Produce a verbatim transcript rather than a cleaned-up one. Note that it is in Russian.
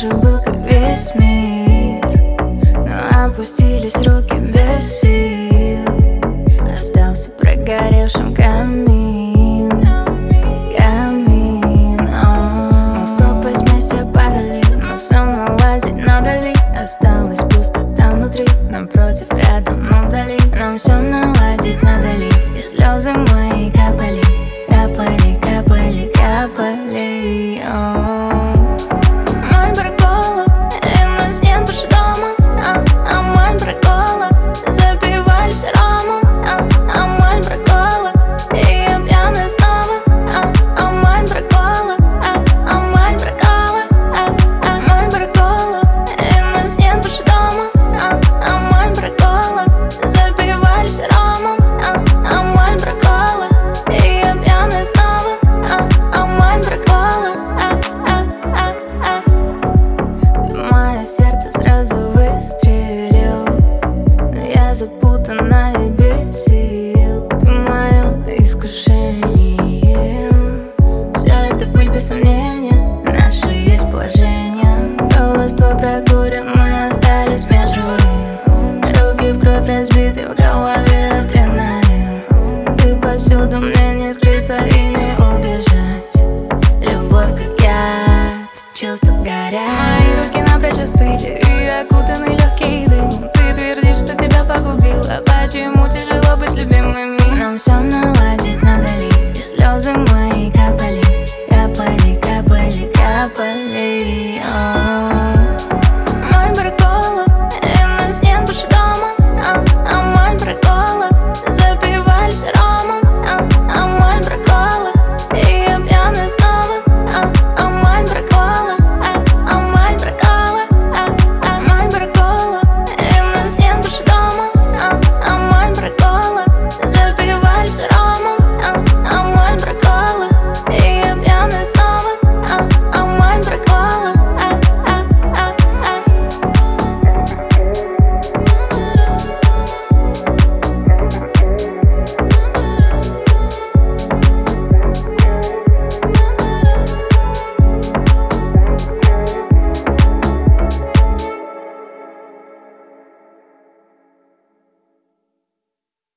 же был как весь мир, но опустились руки без сил. Остался прогоревшим камин, камин. Мы в пропасть вместе падали, но все наладить надо ли? Осталась пустота внутри, напротив, рядом, но вдали. Нам все наладить надо ли? И слезы мои капали, капали, капали, капали. О.